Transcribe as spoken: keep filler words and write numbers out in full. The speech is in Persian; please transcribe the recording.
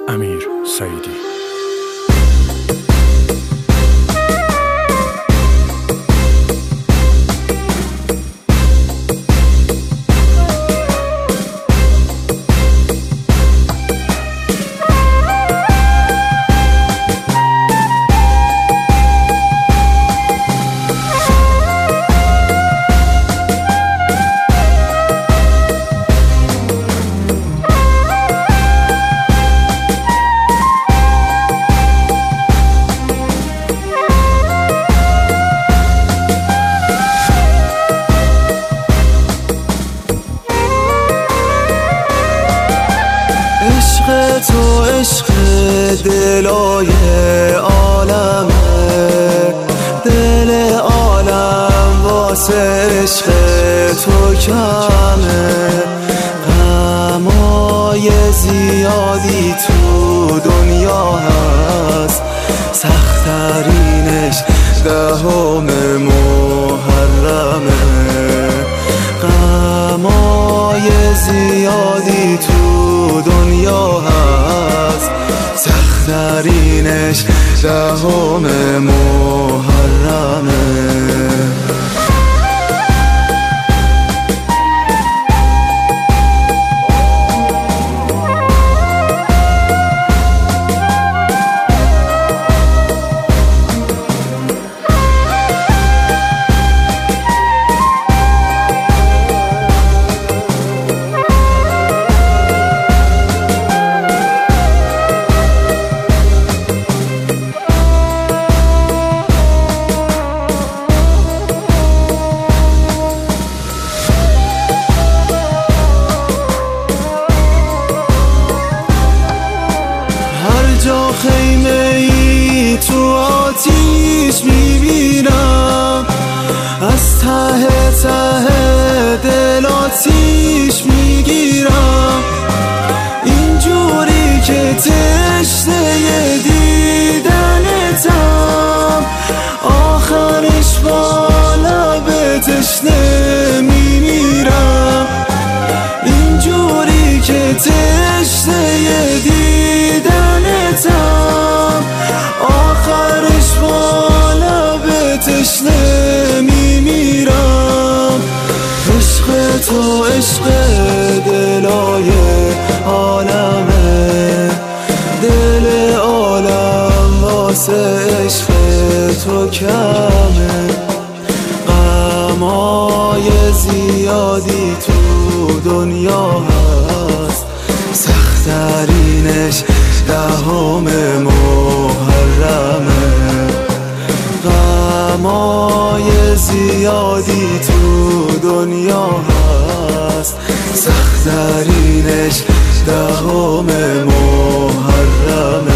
امیر سعیدی. عشق تو عشق دلای عالمه، دل عالم واسه عشق تو کمه. غمای زیادی تو دنیا هست، سخت‌ترینش دهم محرمه. غمای زیادی تو دنیا هست، سخت‌ترینش دهم محرمه. جا خیمه ای تو آتیش میبینم، از ته ته دل آتیش میگیرم. اینجوری که تشنه دیدنتم، آخرش با لب تشنه میمیرم. اینجوری که تشنه دیدنتم، آخرش با لب تشنه میمیرم. عشق تو عشق دلای عالمه، دل عالم واسه عشق تو کمه. غمای زیادی تو دنیا هست، سخت‌ترینش دهم محرمه. غمای زیادی تو دنیا هست، سخت‌ترینش دهم محرمه.